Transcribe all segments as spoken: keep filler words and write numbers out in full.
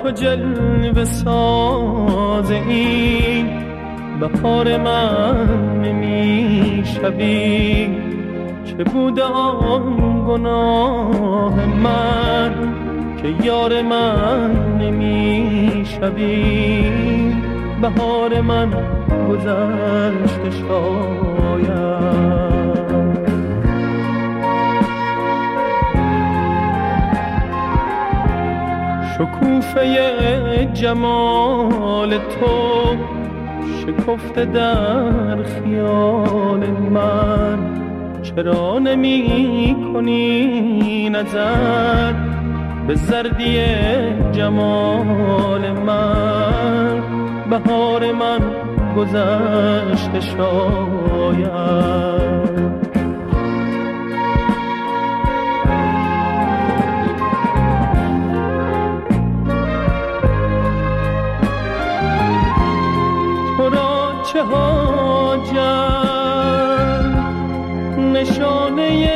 تو جلوه ساز این بهار من نمی شوی، چه بوده آن گناه من که یار من نمی شوی. بهار من گذشته شاید، شکوفه جمال تو شکفته در خیال من، چرا نمی کنی نظر به زردی جمال من؟ بهار من گذشته شاید. تو را چه حاجت نشانه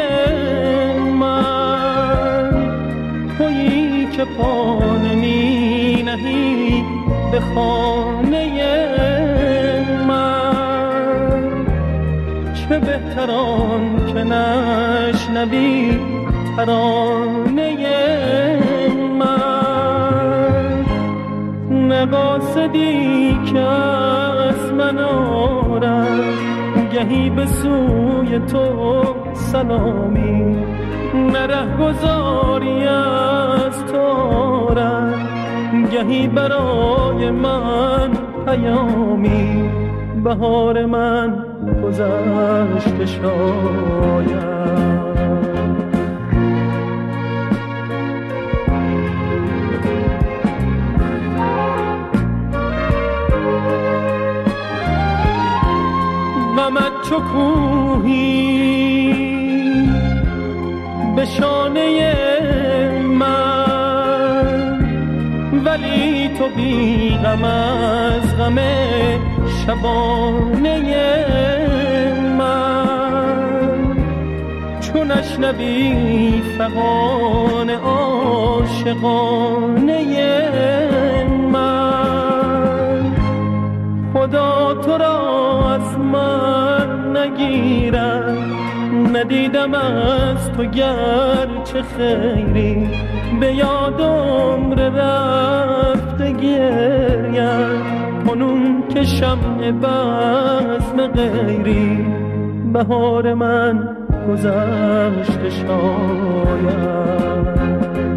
من، تویی که پا نمی نهی به خانه من. چه بهتران که نشنوی ترانه من، نقاصدی که از من آرد گهی به سوی تو سلامی، نره گذاری از تو آرد گهی برای من پیامی. بهار من گذشته شاید، غمت چو کوهی به شانه من، ولی تو بی غم از غم شبانه من. چون نشنوی فغان عاشقانه من، خدا تو را از من نگیرد. ندیدم از تو گرچه خیری، به یاد عمر رفته گریم کنون که شمع بزم غیری. بهار من گذشته شاید،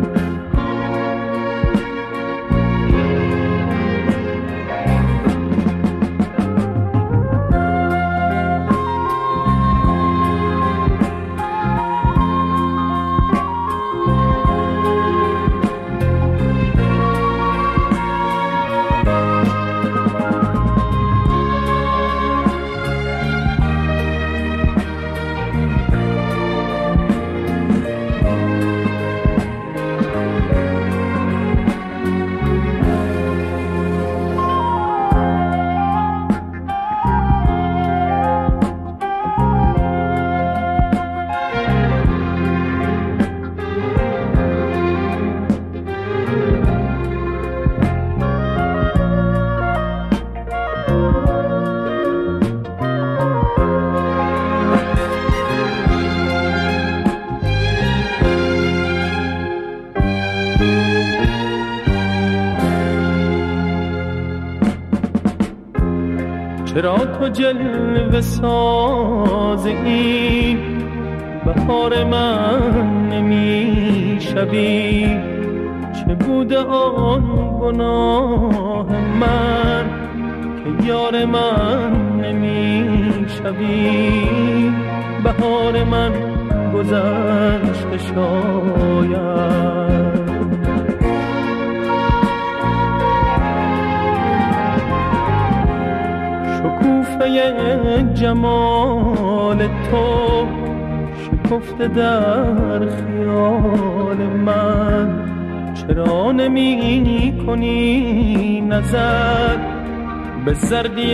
چرا تو جلوه ساز این بهار من نمی شوی؟ چه بوده آن گناه من که یار من نمی شوی؟ بهار من گذشته شاید، شکوفه جمال تو شکفته در خیال من، چرا نمی کنی نظر به زردی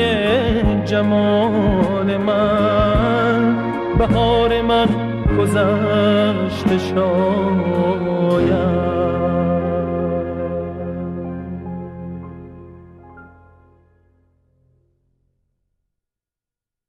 جمال من؟ بهار من گذشته شاید.